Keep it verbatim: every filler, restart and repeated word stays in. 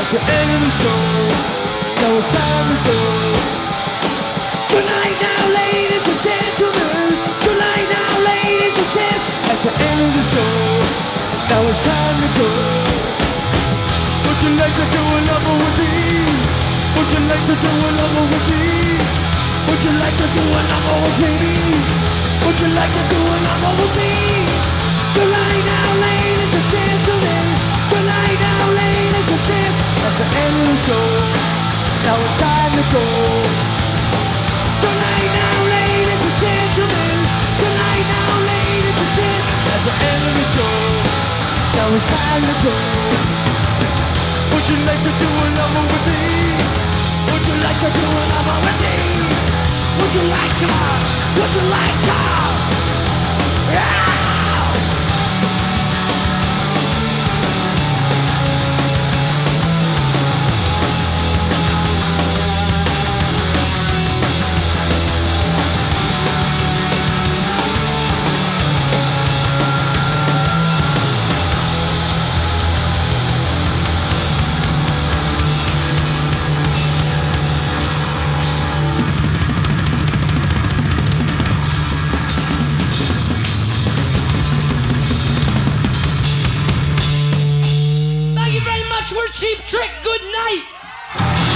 That's the end of the show. Now it's time to go. Good night now, ladies and gentlemen. Good night now, ladies and gents. That's the end of the show. Now it's time to go. Would you like to do a number with me? Would you like to do a number with me? Would you like to do a number with me? Would you like to do a number with me? Good night now, ladies and gentlemen. Good night now, ladies and gents. That's the end of the show. Now it's time to go. Good night now, ladies and gentlemen. Good night now, ladies and gents. That's the end of the show. Now it's time to go. Would you like to do a number with me? Would you like to do a number with me? Would you like to? Would you like to? Yeah! We're Cheap Trick. Good night.